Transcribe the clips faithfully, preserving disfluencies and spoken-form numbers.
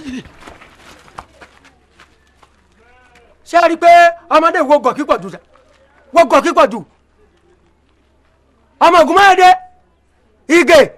ṣé a rí i pé ọmọdé wo gọ̀ kíkọ̀ jù wo gọ̀ kíkọ̀ jù ọmọ ògùn máa dé Ìgè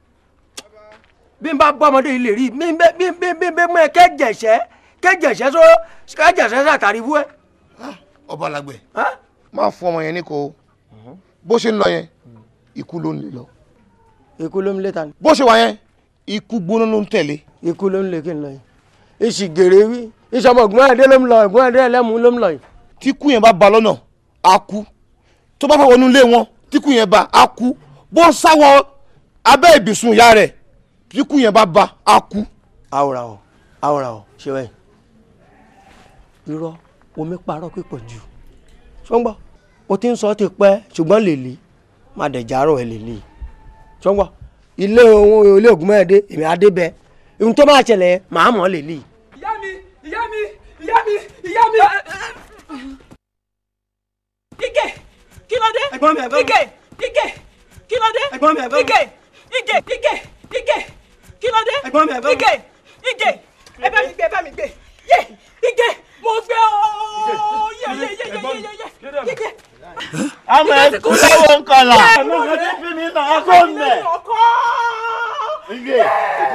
bí n bá bọ́ ọmọdé yìí lè rí bí n bẹ́ bí n bí n bí n mú ẹ kẹ́jẹ̀ṣẹ́ kẹ́jẹ̀ṣẹ́ sọ kẹ́jẹ̀ṣẹ́ sàtàrí wú ẹ. ọba làgbẹ̀ máa fún ọmọ yẹn ní ko bó ṣe ń lọ yẹn ikú ló ń lé lọ. ikú ló ń lé ta ni. bó ṣe wà yẹn ikú gbóná ló ń tẹ̀lé. ikú ló ń lé kí n lọ yìí ìsì gèrè wí ìsọmọ ògùn ẹdẹ ló ń lọ ògùn ẹdẹ ẹlẹ́mu ló ń lọ yìí. tí ikú yẹn bá ba lọ́nà á kú tó bá fẹ́ wọnú ilé wọn tí ikú yẹn bá á kú bó sáwọ abẹ́ ìbùsùn ìyá rẹ̀ tí ikú yẹn bá ba á kú. àwòrán o àwòrán o ṣe wẹ́ẹ̀ irọ́ omi parọ́ pípọ̀ jù ṣọ́ngbọ́ o ti ń sọ ti pẹ́ ṣùgbọ́n lèlè má dẹ̀ járọ̀ ẹ̀ lèlè ṣọ́ngbọ́ ilé ohun ilé ògùn mẹ́ẹ̀ẹ́dẹ́ èmi adébẹ̀ ohun tó máa ṣẹlẹ̀ màá mọ̀ lèlè. ìyá mi ìyá mi ìyá mi ìyá mi. Ìgè kí ló dé. ẹ̀gbọ́n mi ẹ̀gbọ́n mi. Ìgè Ìgè kí ló dé. ẹ̀gbọ́n mi ẹ̀gbọ́n mi. Ìgè Ìgè Ìgè Ìgè kí ló dé. ẹ̀gbọ́n mi ẹ̀gbọ́n mi. Ìgè Ìgè ẹ bá mi gbé ẹ bá mi gbé yé Ìgè mo gbé ooo yé yé yé yé yé yé Ìgè. àmọ́ ẹ kú lọ́wọ́ nǹkan la. àmọ́ ẹ ti fi mi nà ọkọ mẹ́. Ìgè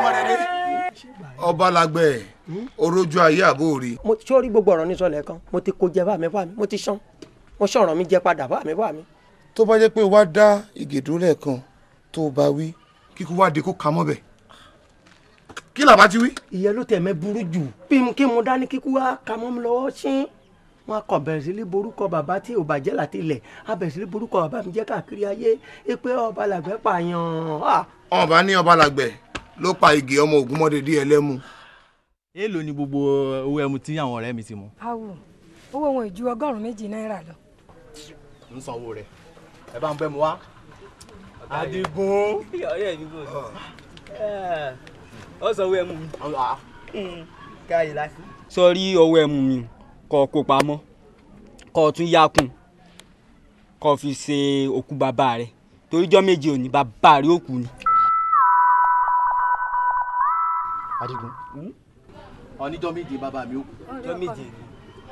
ọba làgbẹ̀ orójú ayé àbó rí. mo ti sórí gbogbo ọ̀rọ̀ ní sọlẹ̀ kan mo ti kó jẹ bá mi bá mi mo ti sán mo sọ̀rọ̀ mi jẹ padà bá mi bá mi. tó bá jẹ́ pé wá dá ìgèdú lẹ́ẹ̀kan tó bá wí kíkú wá de kó ka mọ́ bẹ̀ kí làbá ti wí. ìyẹn ló tẹ̀ mẹ́ burú jù bí mo kí mo dání kíkú wá ka mọ́ mi lọ́wọ́ sí wọn kọ bẹ̀rẹ̀ sí ní borúkọ bàbá tí ò bàjẹ́ láti ilẹ̀ a bẹ̀rẹ̀ sí ní borúkọ bàbá mi jẹ́ káàkiri ayé é pé ọba làgbẹ̀ pààyàn. ọba ní ọba làgbẹ̀ ló pa Ìgè ọmọ Ògúnmọ́dé dí ẹlẹ́mu. èèlò ni gbogbo owó ẹmu tí àwọn ọ̀rẹ́ mi ti mú. awo owó wọn ju ọgọ́rùn-ún méjì náírà lọ. ń sanwó rẹ̀ ẹ bá ń bẹ́ mu wá. Adigun. ọ̀rẹ́ mi bò ní. ọ sanwó ẹmu mi. káyé láti. sọrí ọwọ́ ẹmu mi kọ kó pamọ́ kọ tún yákùn kọ fi ṣe òkú bàbá rẹ̀ torí jọ́ méje òní bàbá rẹ̀ òkú ni. Adigun oníjọ́ méje bàbá mi òkú. jọ́ méje ni.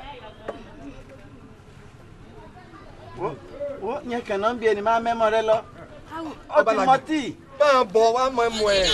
ó yẹn kànáà ń bí ẹni máa mẹ́mọ́ rẹ lọ. ó ti mọ tíì. máa bọ̀ wá mọ ẹmu ẹ̀.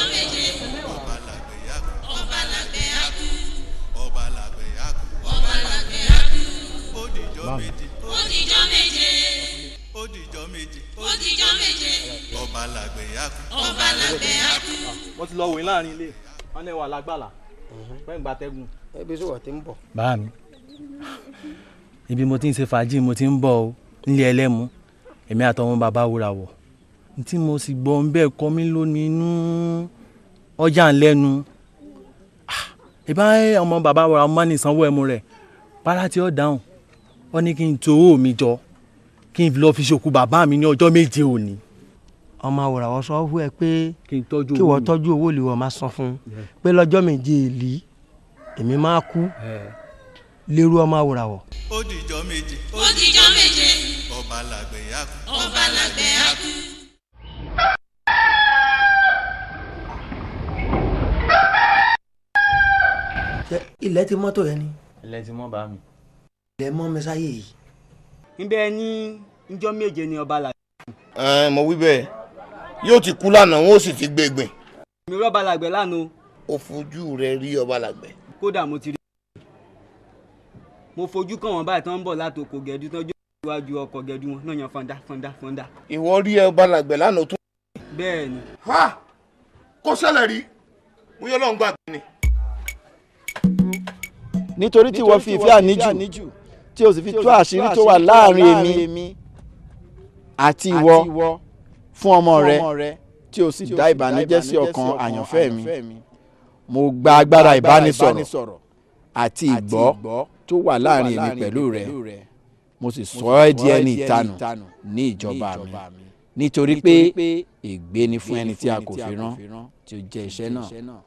Odijọ́ méje. Odijọ́ méje. Odijọ́ méje. Ọba làgbẹ̀ yakú. Ọba làgbẹ̀ yakú. wọ́n ti lọ wòye láàrin ilé wọn ní wà lágbàlá fẹ́ẹ́ gba tẹ́gùn. ẹbí sọ̀rọ̀ tí ń bọ̀. bá mi ibi mo ti ń ṣe fàájì mo ti ń bọ̀ o nílé ẹlẹ́mu èmi àtọwọn bàbá wúra wọ̀ tí mo sì gbọ́ ń bẹ́ẹ̀ kọ́ mi lónìí inú ọjà ńlẹ́nu ìbá ọmọ bàbá wúra ọmọ ní ìsanwó ẹmu rẹ̀ para tí ó dáhùn ó ní kí n to owó mi jọ kí n lọ fi ṣòkú bàbá mi ní ọjọ́ méje òní. ọmọ àwòrán sọ fún ẹ pé kí n tọ́jú owó kí wọ́n tọ́jú owó lè wọ́n máa san fún un pé lọ́jọ́ méje èlì èmi máa kú lérú ọmọ àwòrán wọ̀. Odijọ́ méje. Odijọ́ méje. Ọba làgbẹ̀ yakú. Ọba làgbẹ̀ yakú. ilẹ̀ ti mọ́tò yẹn ni. ilẹ̀ ti mọ́ bá mi. ilẹ̀ mọ́ mi sáyé yìí. níbẹ̀ ní njọ́ méje ni ọba làgbẹ̀. ẹ mo wí bẹ́ẹ̀ yóò ti kú lánàá wọn ó sì ti gbé gbìn. mi rọ́ba làgbẹ̀ lánàá. ó fojú rẹ rí ọba làgbẹ̀. kódà mo ti rí mo fojú kàn wọ́n báyìí tán ń bọ̀ láti oko gẹ̀dú tán jó iwájú ọkọ̀ gẹ̀dú wọn náà yan fọ́ndá fọ́ndá fọ́ndá. ìwọ rí ọba làgbẹ̀ lánàá tún. bẹ́ẹ̀ ni. ha kó ṣẹlẹ̀ rí bóyá Ọlọ́run gbàgbé ni. nítorí tí wọ́n fi ìfẹ́ àníjù tí o sì fi tú àṣírí tó wà láàrin èmi àti ìwọ fún ọmọ rẹ tí o sì dá ìbànújẹ́ sí ọkàn àyànfẹ́ mi mo gba agbára ìbánisọ̀rọ̀ àti ìgbọ́ tó wà láàrin èmi pẹ̀lú rẹ mo sì sọ ẹ́ di ẹni ìtanù ní ìjọba mi nítorí pé ègbé ni fún ẹni tí a kò fi rán tí ó jẹ́ iṣẹ́ náà.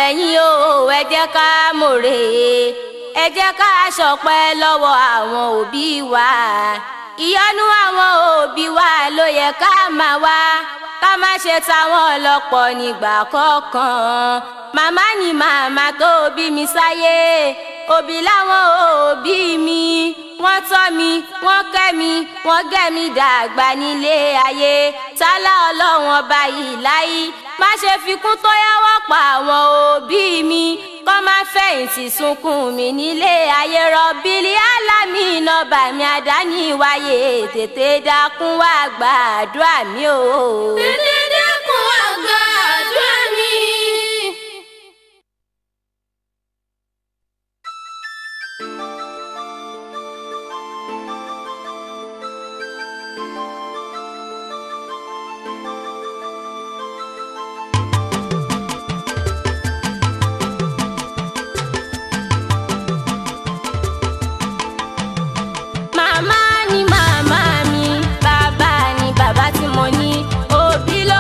ẹ̀yin o ẹ jẹ́ ká mòrè ẹ jẹ́ ká ṣọpẹ́ lọ́wọ́ àwọn òbí wa ìyọ́nú àwọn òbí wa ló yẹ ká máa wá ká má ṣe táwọn lọ́pọ̀ nígbà kọ̀ọ̀kan màmá ni màmá tó bí mi sáyé òbí láwọn òbí mi wọ́n tọ́ mi wọ́n kẹ́ mi wọ́n gẹ́ mi dàgbà nílé ayé tálá ọlọ́run ọba yìí láyé má ṣe fikún tó yáwọ́ pa àwọn òbí mi kọ́ má fẹ̀yìntì sunkún mi nílé ayé rọ̀bìlì álámì iná bàmí àdáni wáyé tètè dákun wá gbàdúrà mi o. tètè dákun wá gbàdúrà mi. Màmá ni màmá mi, bàbá ni bàbá tí mo ní, òbí ló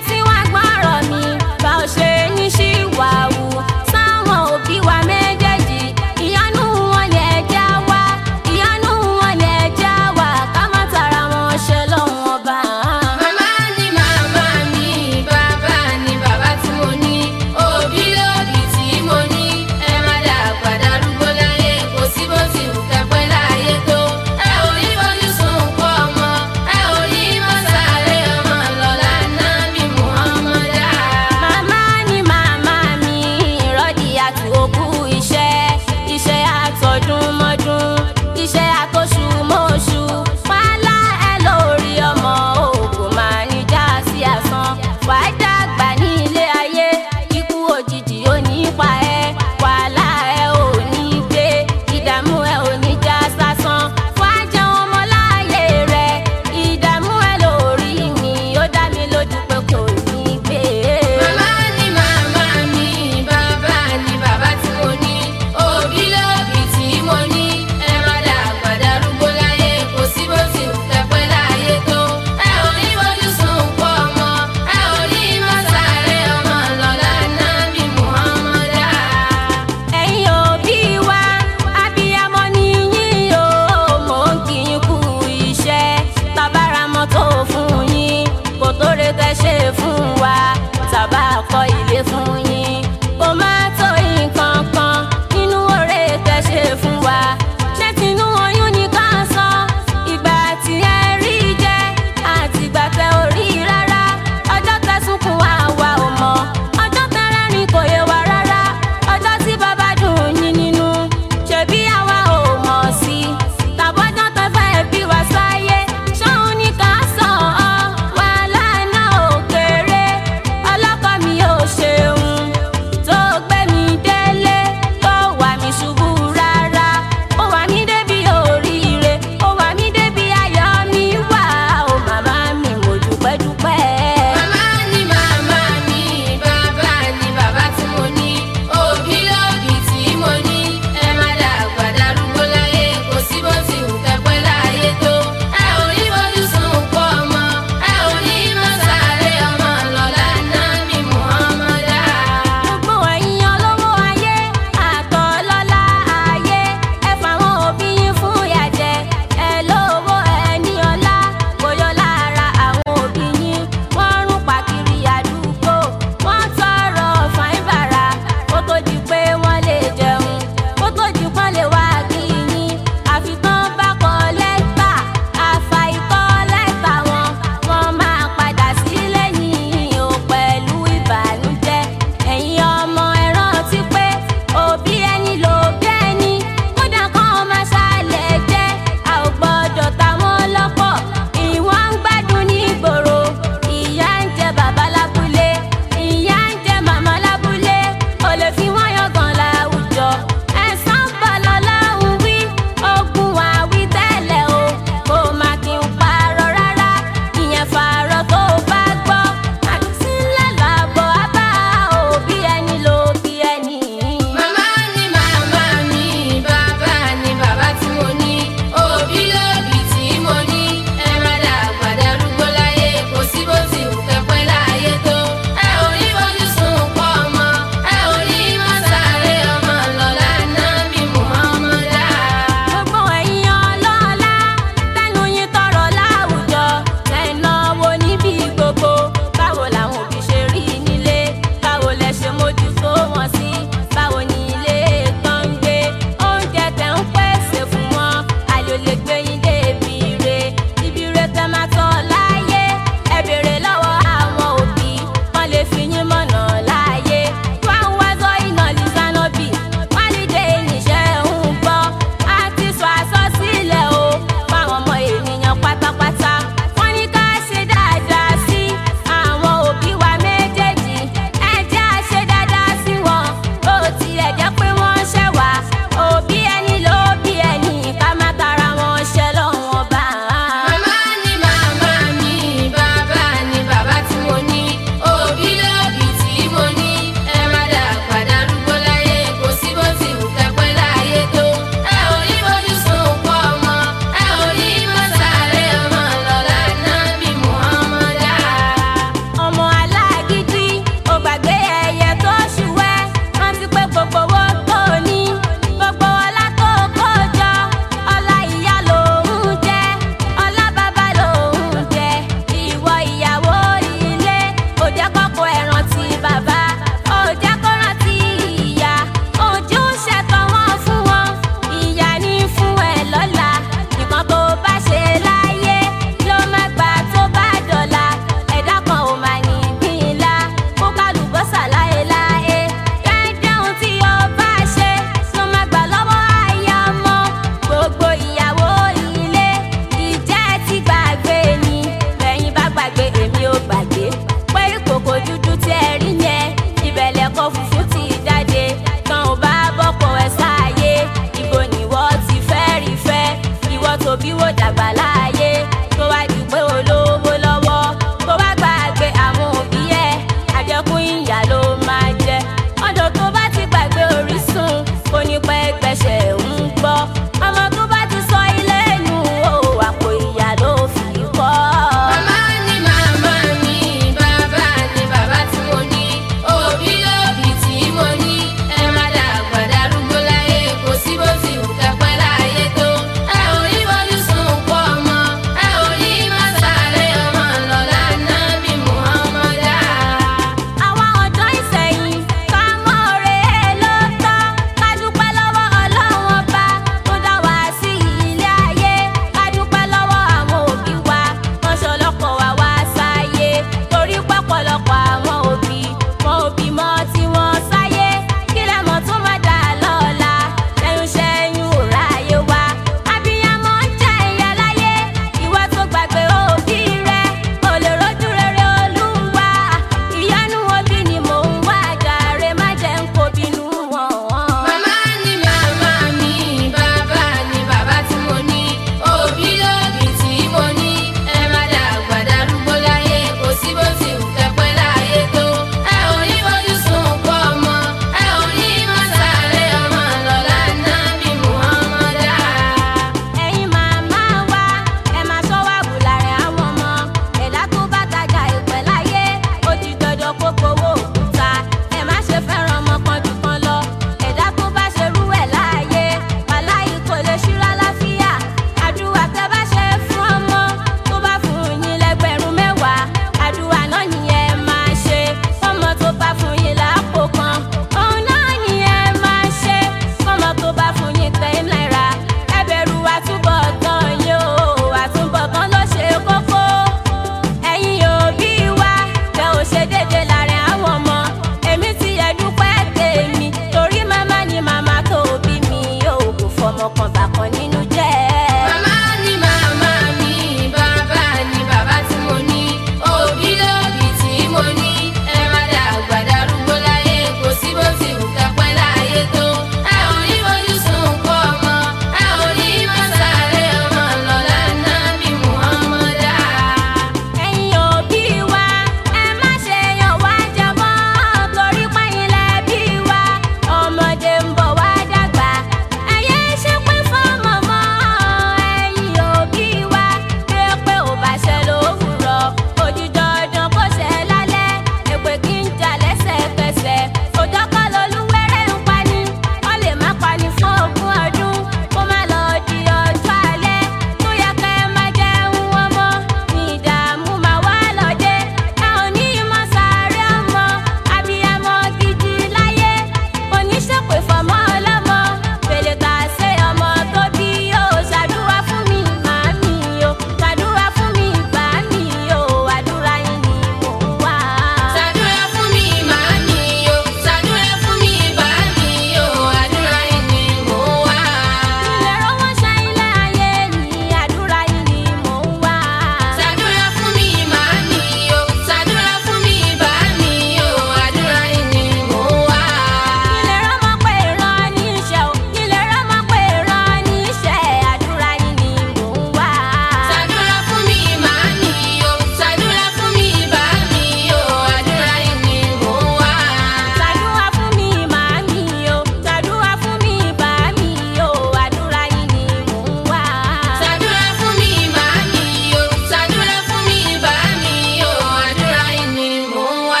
fọkàn bàkan nínú jẹ́. Màmá ni màmá mi, bàbá ni bàbá tí mo ní, òbí lóbí tí mo ní. Ẹ má dàgbà darúgbó láyé, kò sí bó ti wù ká pẹ́ láyé tó. Ẹ ò ní fojú sunkún ọmọ, ẹ ò ní má sáré ọmọ lọ́la náà bí Muhammadu. Ẹ̀yin òbí wa, ẹ má ṣe yàn wá jẹ mọ́, torí pẹ́yìn lẹ́bí wa. Ọmọdé ń bọ̀ wá dàgbà, ẹ̀yẹ ṣépè fọ́mọ mọ́. Ẹ̀yin òbí wa, ké pé ò bá ṣe lówùrọ̀, ojú dandan kó ṣe lálẹ́. Èpè kí ń jà lẹ́sẹ̀kẹsẹ̀, òjò kọ́ lolúwẹ̀rẹ̀ ń pani. Wọ́n lè má pani fún ogún ọdún, kó má lọ di ọjọ́ alẹ́. Tó yẹ kẹ́ ẹ má jẹun ọmọ, ní ìdààmú máa wá lọ́dẹ. Ẹ ò ní mọ sáré ọmọ, abiyamọ gidi láyé. Oníṣèpè fọmọ ọlọ́mọ, fèlè kà ṣe ọmọ tó bí yóò ṣàdúrà fún mi màmí o, ṣàdúrà fún mi bàmí o, àdúrà yín ni mò ń wá. Ṣàdúrà fún mi màmí o, ṣàdúrà fún mi bàmí o, àdúrà yín ni mò ń wá. Ilé rówó ṣe ilé ayé ni, àdúrà yín ni mò ń wá. Ṣàdúrà fún mi màmí o, ṣàdúrà fún mi bàmí o, àdúrà yín ni mò ń wá. Ilé rọ́mọ pé ìran ní iṣẹ́ o, ilé rọ́mọ pé ìran ní iṣẹ́, àdúrà yín ni mò ń wá. Ṣàdúrà fún mi màmí o, ṣàdúrà fún mi bàmí o, àdúrà yín ni mò ń wá. Ṣàdúrà fún mi màmí o, ṣàdúrà fún mi bàmí o, àdúrà yín ni mò ń wá. Ṣàdúrà fún mi màmí o, ṣàdúrà fún mi bàmí o, àdúrà yín ni mò ń wá.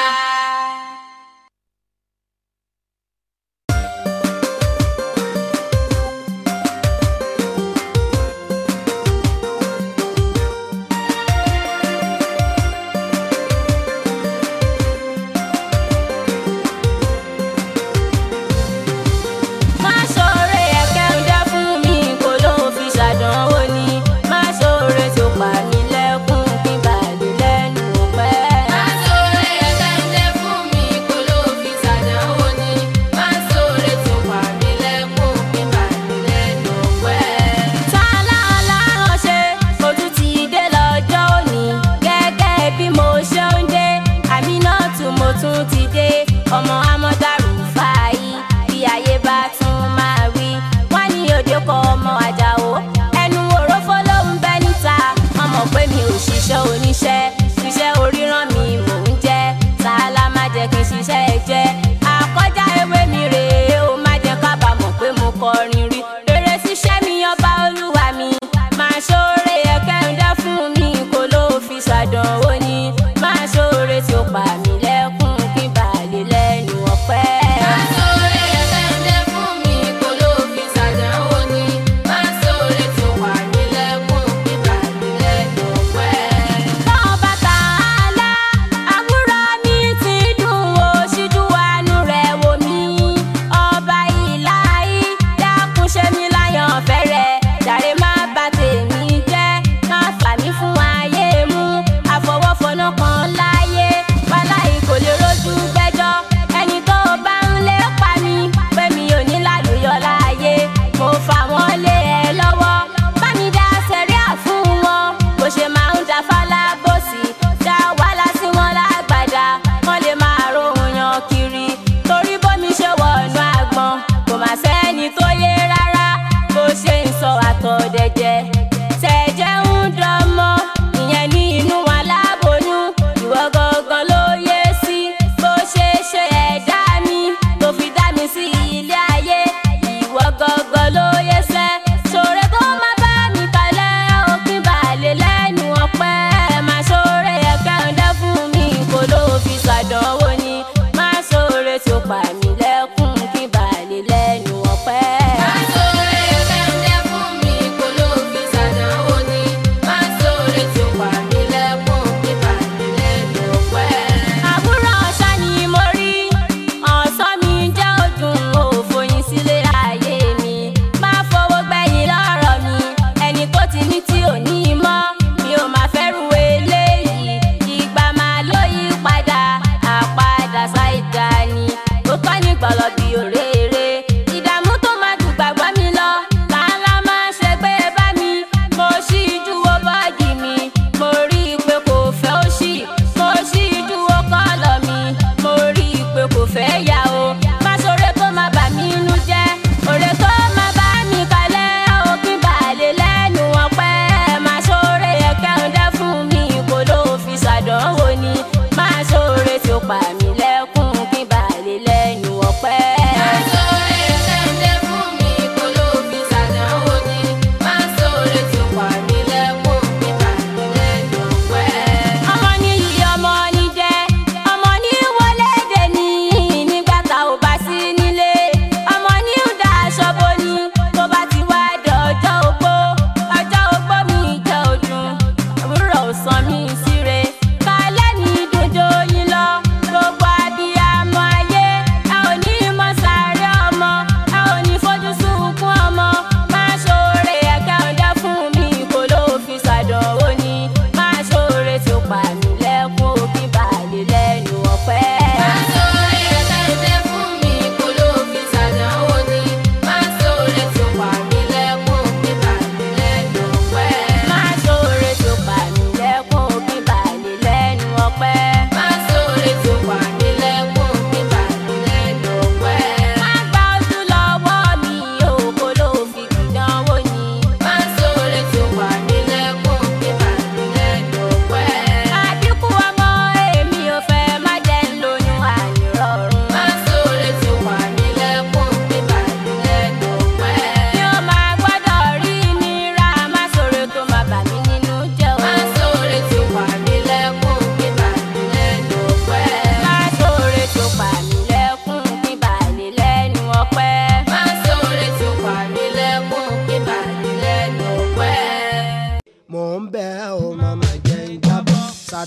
Má ṣoore ẹ̀kẹ́ ń dá fún mi, kò ló fi ṣàdánwò ni. Má ṣoore tó pa mí lẹ́kún, kí n bà lè lẹ́nu ọpẹ́. Má ṣoore ẹ̀kẹ́ ń dá fún mi, kò ló fi ṣàdánwò ni. Má ṣoore tó pa mí lẹ́kún, kí n bà lè lẹ́nu ọpẹ́. Tálá aláràn ṣe, mo tún ti dé lọ́jọ́ òní. Gẹ́gẹ́ bí mo ṣe ń dé, Àmínátù mo tún ti dé. Ọmọ Amọ́dárù fàáyí, bí ayé bá tún máa wí. Wọ́n ní òde kọ ọmọ Àjàó, ẹnu òrófó ló ń bẹ níta. Wọ́n mọ̀ pé mi ò ṣiṣẹ́ oníṣẹ́, iṣẹ́ oríran mi mò ń jẹ́. Tálá má jẹ́ kí n ṣiṣẹ́ jẹ́. Àkọjá ewé mi rèé, ó má jẹ́ kábàámọ̀ pé mo kọrin rí. Rere ṣiṣẹ́ mi ọba olúwa mi, máa ṣoore ẹ̀kẹ́ ń dá fún mi, kò ló fi ṣàdánwò ni. Máa ṣoore tí ó pa mí lẹ́kún, kí n bà lè lẹ́nu ọpẹ́. Má ṣoore ẹ̀kẹ́ ń dá fún mi, kò ló fi ṣàdánwò ni. Má ṣoore tó pa mí lẹ́kún, kí n bà lè lẹ́nu ọpẹ́. Ọba Tàálà, àbúrò mi ti dùn ó, ṣíjú àánú rẹ̀ wò mí. Ọba Ìlàhí, dákun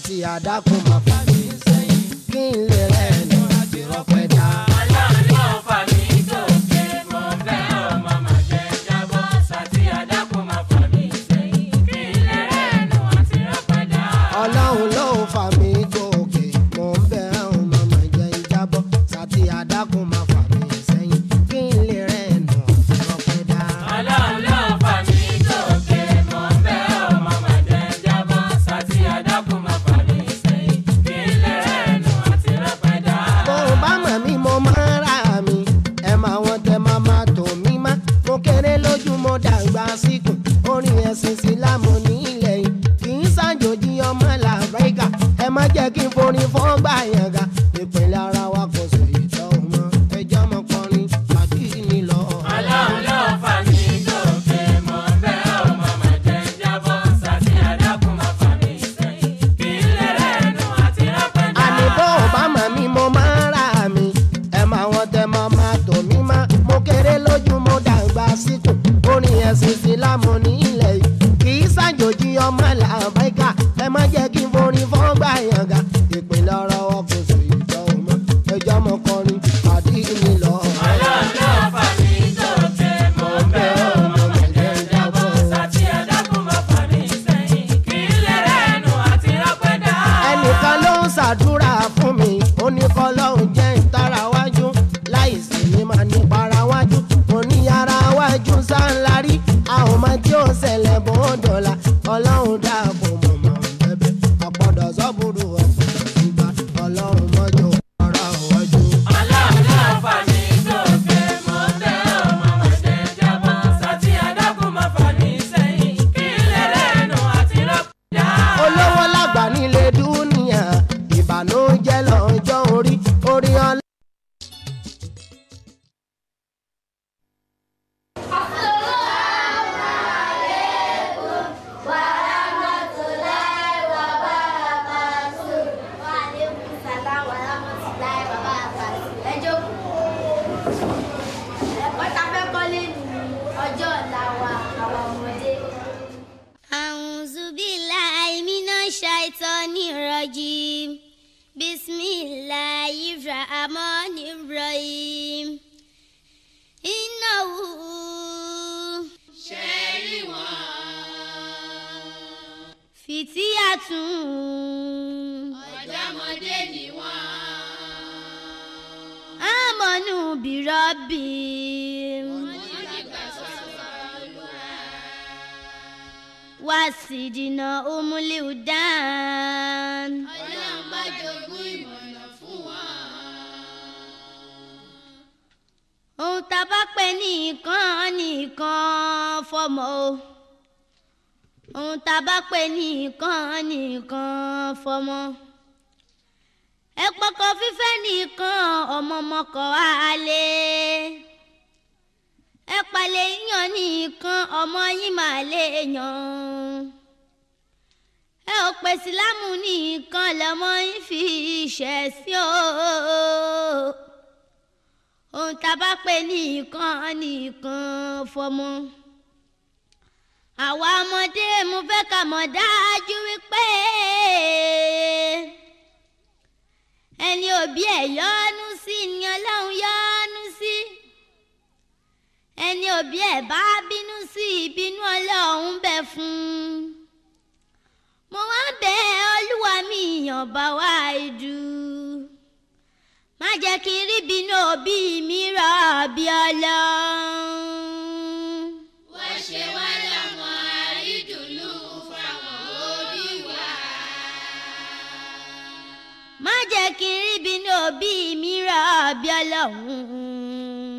sátì àdákùn máa fà mí sẹ́yìn kí n lè rẹ̀ ẹnu àti rọ́pẹ́ dá. ọlọ́run ló fà mí gòkè mo fẹ́ ọmọ màá jẹ́ jábọ́ sátì àdákùn máa fà mí sẹ́yìn kí n lè rẹ̀ ẹnu àti rọ́pẹ́ dá. ọlọ́run ló fà mí gòkè mo ń bẹ̀ ọmọ màá jẹ́ jábọ́ sátì àdákùn máa fà mí sẹ́yìn kí n lè rẹ̀ ẹnu àti rọ́pẹ́ dá. ọlọ́run ló fà mí gòkè mo fẹ́ ọmọ màá jẹ́ jábọ́ sátì àdákùn máa fà mí sẹ́yìn kí n lè rẹ̀ ẹnu àti rọ́pẹ́ dá. bó o bá mọ̀ mí mo máa ń ra mi ẹ máa wọn tẹ máa máa tò mí má mo kéré lójú mo dàgbà síkùn orin ẹ̀sìn sílámù ní ilẹ̀ yìí kì í ṣàjòjì ọmọ làbẹ́gà ẹ má jẹ́ kí n forin fọ́gbà yànga ìpínlẹ̀ ara wa kò sì ìtọ́ ọmọ ẹjọ́ ọmọ kọrin pàdé mi lọ. ọlọ́run ló fà mí gòkè mo fẹ́ ọmọ màá jẹ́ jábọ́ sátì àdákùn máa fà mí sẹ́yìn kí n lè rẹ̀ ẹnu àti rọ́pẹ́ dá. àní bó o bá mọ̀ mí mo máa ń ra mi ẹ máa wọn tẹ máa máa tò mí má mo kéré lójú mo dàgbà síkùn orin ẹ̀sìn sílámù ní ilẹ̀ yìí kì í ṣàjòjì ọmọ làbẹ́gà ẹ má jẹ́ kí n forin fọ́gbà yànga ìpínlẹ̀ ọ̀rọ̀ wọn kò sì ìjọ ọmọ ẹjọ́ ọmọ kọrin pàdé mi lọ. ọlọ́run ló fà mí gòkè mo fẹ́ ọmọ màá jẹ́ jábọ́ sátì àdákùn máa fà mí sẹ́yìn kí n lè rẹ̀ ẹnu àti rọ́pẹ́ dá. ẹnìkan ló ń ṣàdúrà fún mi ó ní kọ́lọ́hún jẹ́ ìtara wájú láìsí ní máa ní para wájú mo ní ara wájú sáńlárí àwọn ọmọ tí ó ṣẹlẹ̀ bó dọ̀la ọlọ́run dáàbò mọ̀ mọ̀ bẹ́bẹ́ àpọ̀dọ̀ sọ́bùrù ọ̀pọ̀dọ̀ sígbà ọlọ́run mọ́jọ́ ọ̀rọ̀ wájú. ọlọ́run ló fà mí gòkè mo fẹ́ ọmọ màá jẹ́ jábọ́ sátì àdákùn máa fà mí sẹ́yìn kí n lè rẹ̀ ẹnu àti rọ́pẹ́ dá. olówó lágbà nílé dúníà ìbànújẹ́ lọ́jọ́ orí orí ọlọ́. A'udhu billahi minash shaitanir rajim. Bismillahir rahmanir rahim. Innahu ṣẹ́rí wọn. fitiyatun ọ̀dọ́mọdé ni wọ́n. amanu birabbi wọ́n nígbà sọ̀rọ̀ Olúwa. wasidina umuli udan. ọlọ́run bá jogún ìmọ̀nà fún wọn. ohun tá a bá pè ní nǹkan nìkan fọmọ o ohun tá a bá pè ní nǹkan nìkan fọmọ ẹ pọkàn fífẹ́ nìkan ọmọọmọkọ alẹ́ ẹ palẹ̀ yíyan nìkan ọmọ yín máa lè yàn ẹ ò pè sílámù nìkan lọmọ yín fi ṣẹ̀ sí o ohun tá a bá pè ní nǹkan nìkan fọmọ àwa ọmọdé mo fẹ́ ká mọ̀ dájú wípé ẹni òbí ẹ̀ yọ́nú sí ni Ọlọ́run yọ́nú sí ẹni òbí ẹ̀ bá bínú sí ìbínú Ọlọ́run bẹ̀ fún mo wá bẹ̀ Olúwa mi ọba wa ìdú má jẹ́ kí n rí bínú òbí mi rọ̀ bí Ọlọ́run. wọ́n ṣe wá lọ́mọ àrídùnnú fáwọn òbí wa. má jẹ́ kí n rí bínú òbí mi rọ̀ bí Ọlọ́run.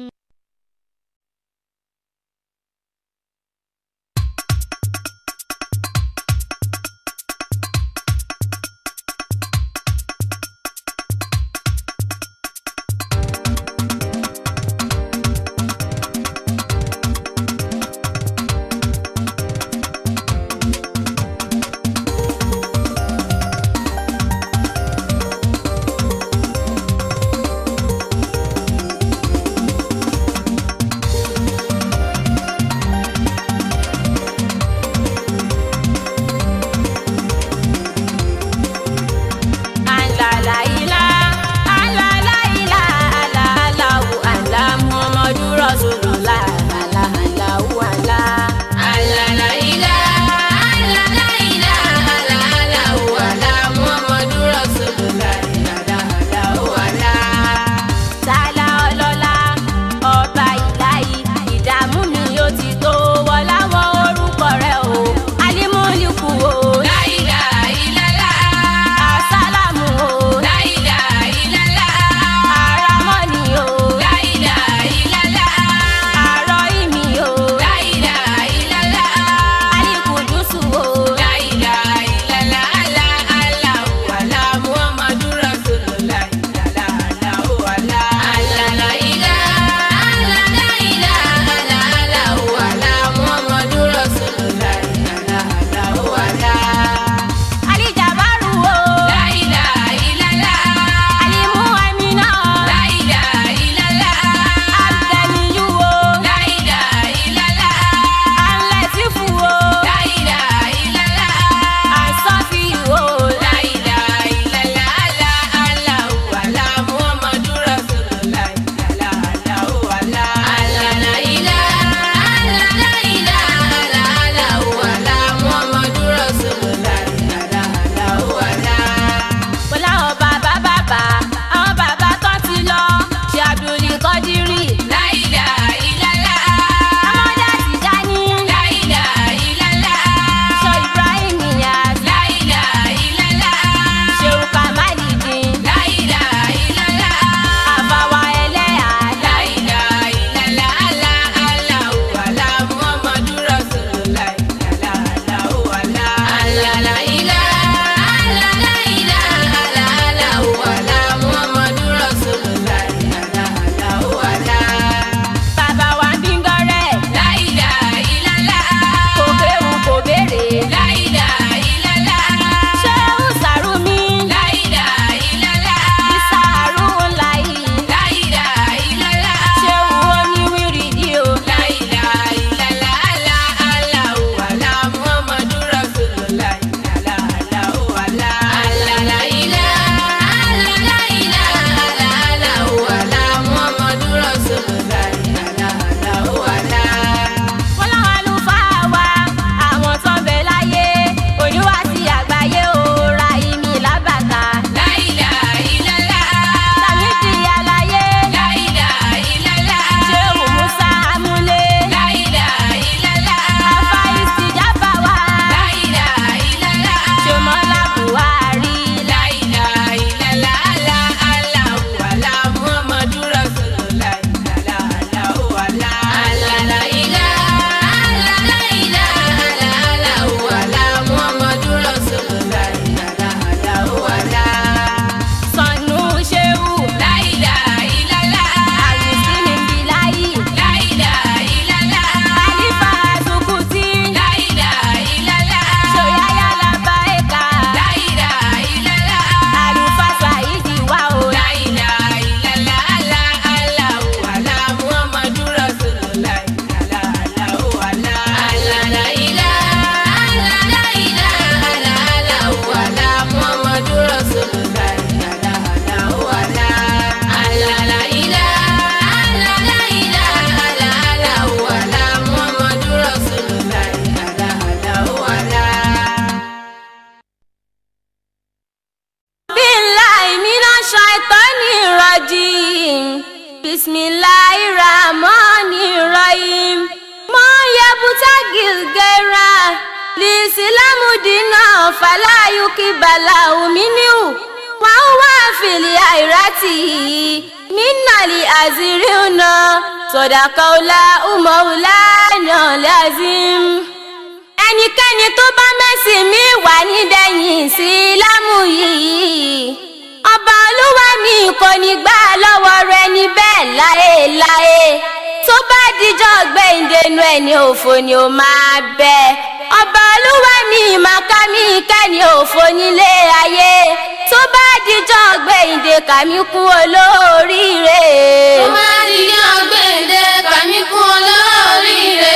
gẹ́ra lìsílámù dínà fàlàyùkì bàlà òmìnirù wọn wá fìlì àìrátì mínàlì àzírí ọ̀nà sọ̀dàkàọ́lá umọ̀ọ́lá náà lázìm. ẹnikẹ́ni tó bá mẹ́sìn mi wà nídẹ̀yìn ìsìlámù yìí ọba olúwa mi kò ní gbà lọ́wọ́ rẹ níbẹ̀ láéláé tó bá dijọ́ gbẹ̀ǹdẹ̀nu ẹni òfò ni ó máa bẹ ọba olúwa mi màkà mi kẹ́ni òfò nílé ayé tó bá dijọ́ gbẹ̀ǹdẹ̀ kàmí kún olóríire. tó bá dijọ́ gbẹ̀ǹdẹ̀ kàmí kún olóríire.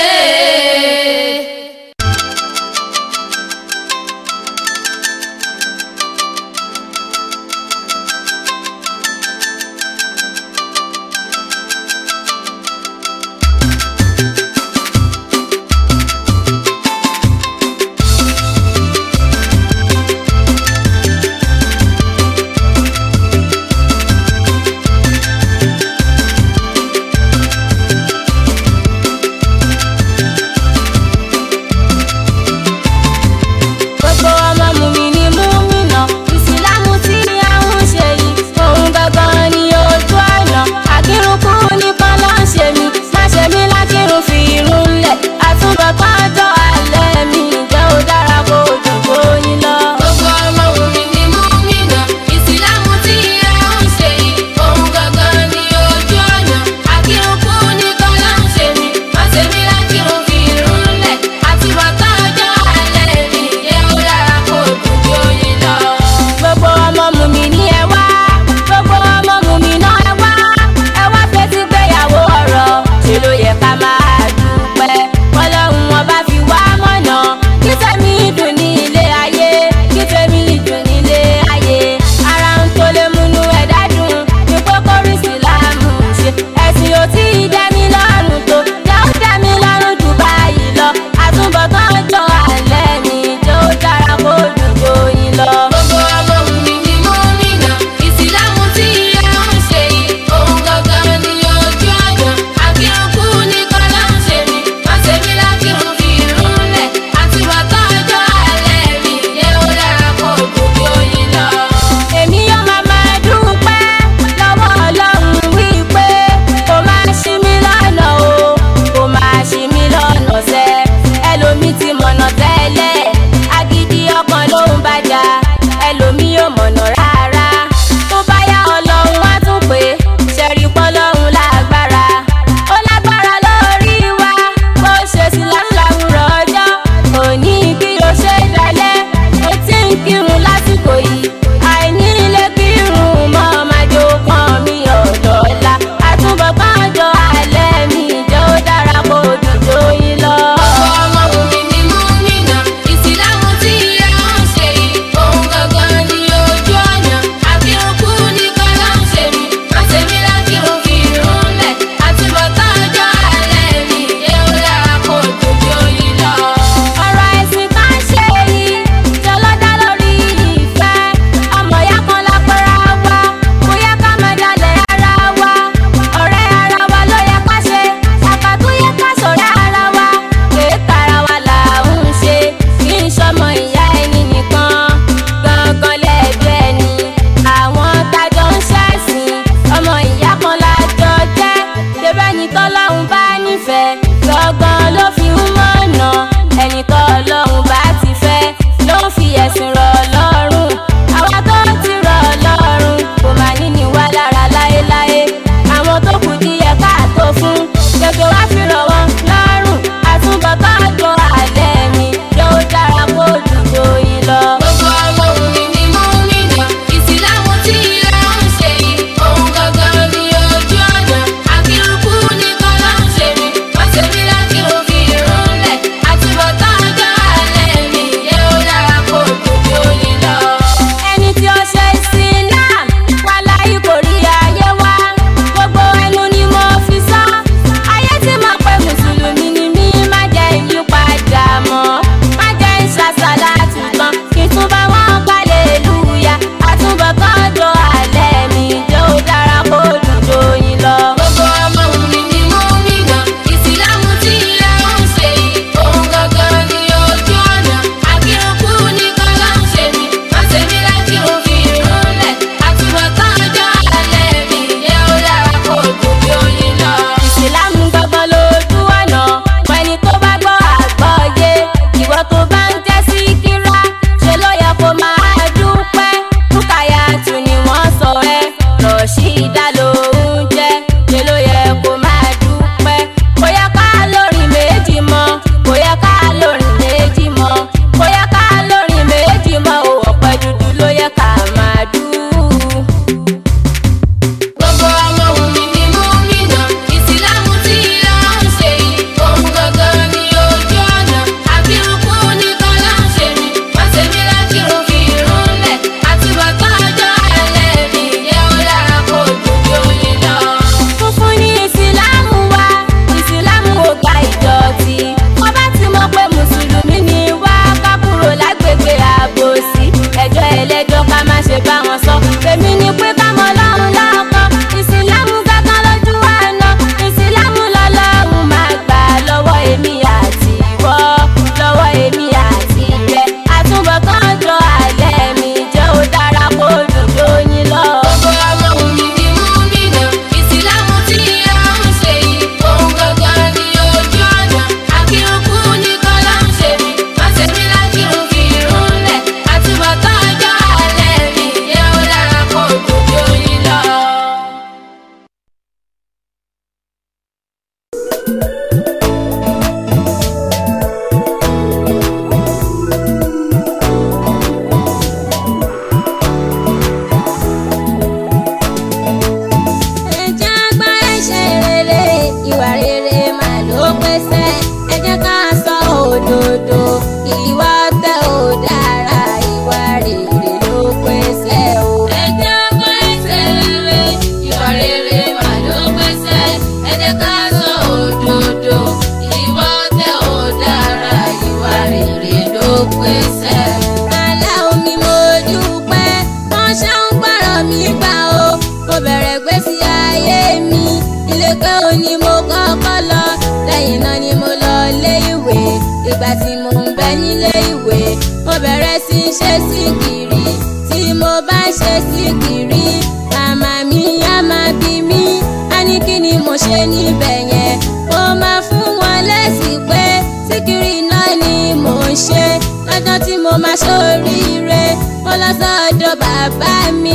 ìgbà tí mo ń bẹ nílé ìwé mo bẹ̀rẹ̀ sí í ṣe síkìrì tí mo bá ṣe síkìrì màmá mi á máa bí mi á ní kí ni mo ṣe níbẹ̀ yẹn mo máa fún wọn lésì pé síkìrì náà ni mò ń ṣe lọ́jọ́ tí mo máa ṣoríire mo lọ sọ́dọ̀ bàbá mi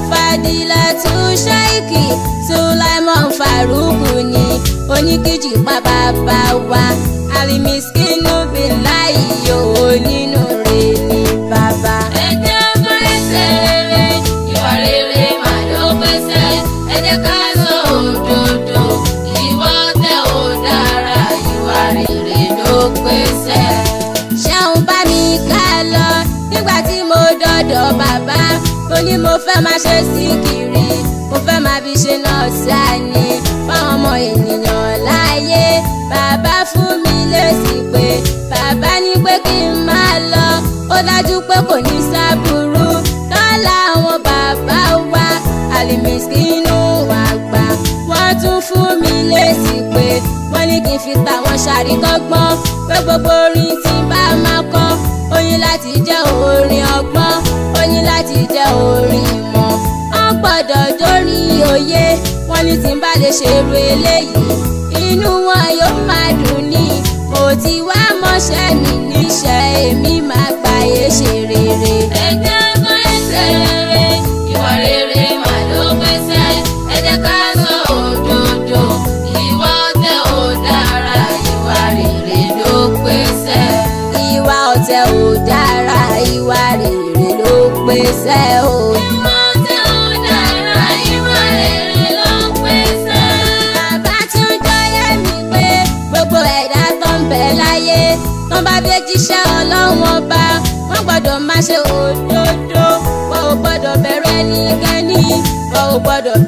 Fadilatu Shaiki Sulaiman Faruku ni oníkejì pa bàbá wa Alimiskinu Bilayi yóò nínú rẹ̀ ní bàbá. ẹ jẹ́ ká ẹsẹ̀ rere ìwà rere mà ló pèsè ẹ jẹ́ ká sọ òdodo ìwà tẹ ò dára ìwà rere ló pèsè. ṣéun bá mi ká lọ nígbà tí mo dọ́dọ̀ bàbá mo ní mo fẹ́ máa ṣe síkìrì mo fẹ́ máa fi ṣe nọ́ọ̀sì àní fáwọn ọmọ ènìyàn láàyè bàbá fún mi lésì pé bàbá ní pé kí n máa lọ ó dájú pé kò ní sábúrú lọ́la àwọn bàbá wa Alimiskinu àgbà wọ́n tún fún mi lésì pé wọ́n ní kí n fi tàwọn ṣàríkọ́gbọ́n pé gbogbo orin tí bá máa kọ ó ní láti jẹ́ orin ọgbọ́n ó ní láti jẹ́ orin ìmọ̀ wọ́n gbọ́dọ̀ dórí òye wọ́n ní tí n bá lè ṣerú eléyìí inú wọn yóò máa dùn ní mo ti wá mọ́ṣẹ́ mi níṣẹ́ èmi máa gbáyé ṣe rere. ẹ jẹ́ ká ẹsẹ̀ rere ìwà rere mà ló pèsè ẹ jẹ́ ká sọ òdodo ìwà tẹ ò dára ìwà rere ló pèsè. ìwà ọ̀tẹ̀ ò dára ìwà rere ló pèsè o. ìwà tẹ ò dára ìwà rere ló pèsè. bàbá tún jọyẹ mi pé gbogbo ẹ̀dá tó ń bẹ láyé tó bá fẹ́ jíṣẹ́ ọlọ́run ọba wọ́n gbọ́dọ̀ máa ṣe òdodo wọ́n ò gbọ́dọ̀ bẹ̀rù ẹnikẹ́ni wọ́n ò gbọ́dọ̀